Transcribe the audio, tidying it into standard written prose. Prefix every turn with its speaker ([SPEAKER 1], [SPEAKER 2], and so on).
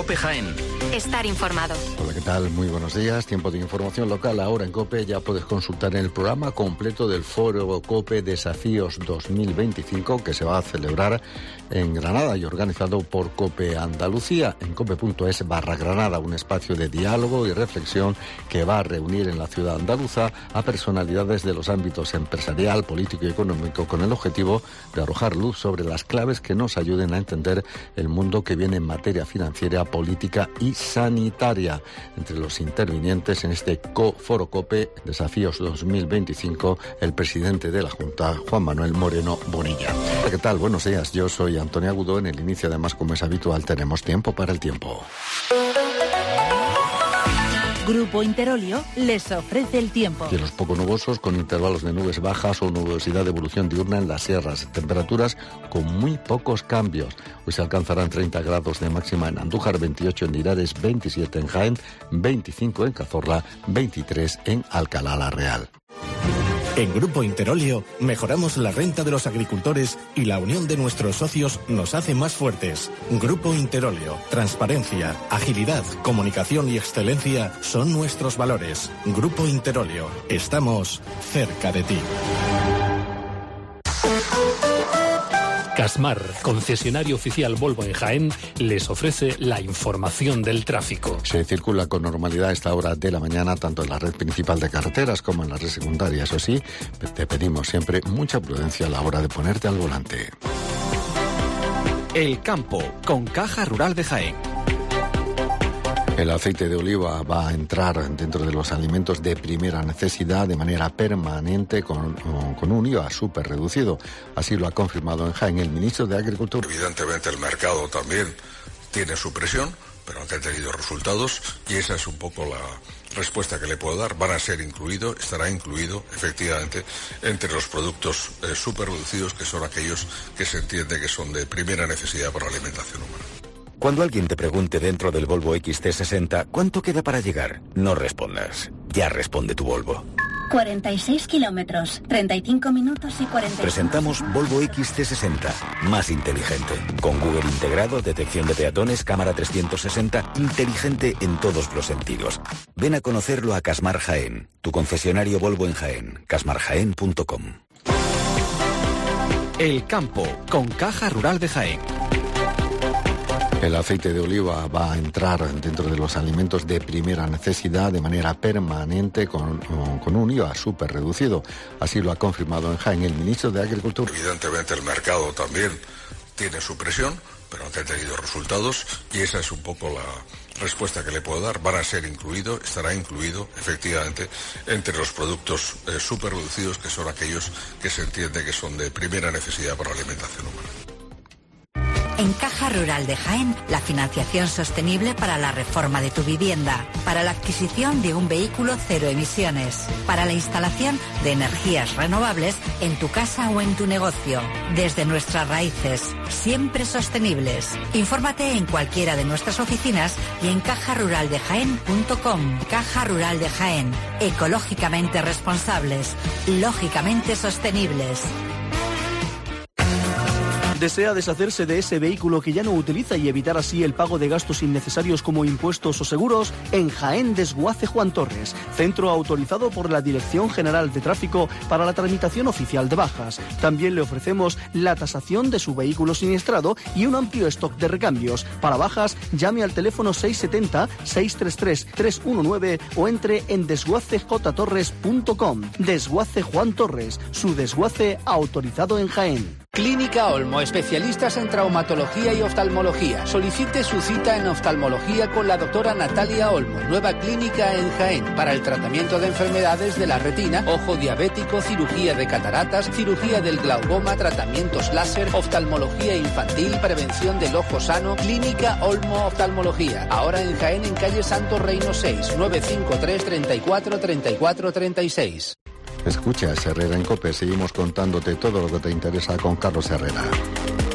[SPEAKER 1] COPE Jaén.
[SPEAKER 2] Estar informado.
[SPEAKER 3] Hola, ¿qué tal? Muy buenos días. Tiempo de información local. Ahora en COPE ya puedes consultar el programa completo del Foro COPE Desafíos 2025 que se va a celebrar en Granada y organizado por COPE Andalucía en cope.es/Granada, un espacio de diálogo y reflexión que va a reunir en la ciudad andaluza a personalidades de los ámbitos empresarial, político y económico con el objetivo de arrojar luz sobre las claves que nos ayuden a entender el mundo que viene en materia financiera, política y sanitaria. Entre los intervinientes en este Foro COPE Desafíos 2025, el presidente de la Junta, Juan Manuel Moreno Bonilla. ¿Qué tal? Buenos días. Yo soy Antonio Agudo. En el inicio, además, como es habitual, tenemos tiempo para el tiempo.
[SPEAKER 4] Grupo Interolio les ofrece el tiempo.
[SPEAKER 3] Cielos poco nubosos con intervalos de nubes bajas o nubosidad de evolución diurna en las sierras. Temperaturas con muy pocos cambios. Hoy se alcanzarán 30 grados de máxima en Andújar, 28 en Linares, 27 en Jaén, 25 en Cazorla, 23 en Alcalá la Real.
[SPEAKER 5] En Grupo Interolio mejoramos la renta de los agricultores y la unión de nuestros socios nos hace más fuertes. Grupo Interolio, transparencia, agilidad, comunicación y excelencia son nuestros valores. Grupo Interolio, estamos cerca de ti.
[SPEAKER 6] Casmar, concesionario oficial Volvo en Jaén, les ofrece la información del tráfico.
[SPEAKER 3] Se circula con normalidad a esta hora de la mañana, tanto en la red principal de carreteras como en la red secundaria. Eso sí, te pedimos siempre mucha prudencia a la hora de ponerte al volante.
[SPEAKER 1] El campo, con Caja Rural de Jaén.
[SPEAKER 3] El aceite de oliva va a entrar dentro de los alimentos de primera necesidad de manera permanente con un IVA súper reducido. Así lo ha confirmado en Jaén el ministro de Agricultura.
[SPEAKER 7] Evidentemente el mercado también tiene su presión, pero han tenido resultados y esa es un poco la respuesta que le puedo dar. Van a ser incluidos, estará incluido efectivamente entre los productos súper reducidos, que son aquellos que se entiende que son de primera necesidad para la alimentación humana.
[SPEAKER 8] Cuando alguien te pregunte dentro del Volvo XC60 ¿cuánto queda para llegar? No respondas. Ya responde tu Volvo.
[SPEAKER 9] 46 kilómetros, 35 minutos y 40.
[SPEAKER 8] Presentamos Volvo XC60, más inteligente. Con Google integrado, detección de peatones, cámara 360, inteligente en todos los sentidos. Ven a conocerlo a Casmar Jaén, tu concesionario Volvo en Jaén, casmarjaén.com.
[SPEAKER 1] El campo, con Caja Rural de Jaén.
[SPEAKER 3] El aceite de oliva va a entrar dentro de los alimentos de primera necesidad de manera permanente con un IVA súper reducido. Así lo ha confirmado en Jaén el ministro de Agricultura.
[SPEAKER 7] Evidentemente el mercado también tiene su presión, pero han tenido resultados y esa es un poco la respuesta que le puedo dar. Van a ser incluidos, estará incluido efectivamente entre los productos súper reducidos, que son aquellos que se entiende que son de primera necesidad para la alimentación humana.
[SPEAKER 4] En Caja Rural de Jaén, la financiación sostenible para la reforma de tu vivienda, para la adquisición de un vehículo cero emisiones, para la instalación de energías renovables en tu casa o en tu negocio. Desde nuestras raíces, siempre sostenibles. Infórmate en cualquiera de nuestras oficinas y en cajaruraldejaén.com. Caja Rural de Jaén, ecológicamente responsables, lógicamente sostenibles.
[SPEAKER 10] ¿Desea deshacerse de ese vehículo que ya no utiliza y evitar así el pago de gastos innecesarios como impuestos o seguros? En Jaén Desguace Juan Torres, centro autorizado por la Dirección General de Tráfico para la tramitación oficial de bajas. También le ofrecemos la tasación de su vehículo siniestrado y un amplio stock de recambios. Para bajas, llame al teléfono 670-633-319 o entre en desguacejtorres.com. Desguace Juan Torres, su desguace autorizado en Jaén.
[SPEAKER 11] Clínica Olmo, especialistas en traumatología y oftalmología. Solicite su cita en oftalmología con la doctora Natalia Olmo, nueva clínica en Jaén, para el tratamiento de enfermedades de la retina, ojo diabético, cirugía de cataratas, cirugía del glaucoma, tratamientos láser, oftalmología infantil, prevención del ojo sano. Clínica Olmo Oftalmología, ahora en Jaén, en calle Santo Reino 6, 953 34 34 36.
[SPEAKER 3] Escucha Herrera en COPE, seguimos contándote todo lo que te interesa con Carlos Herrera.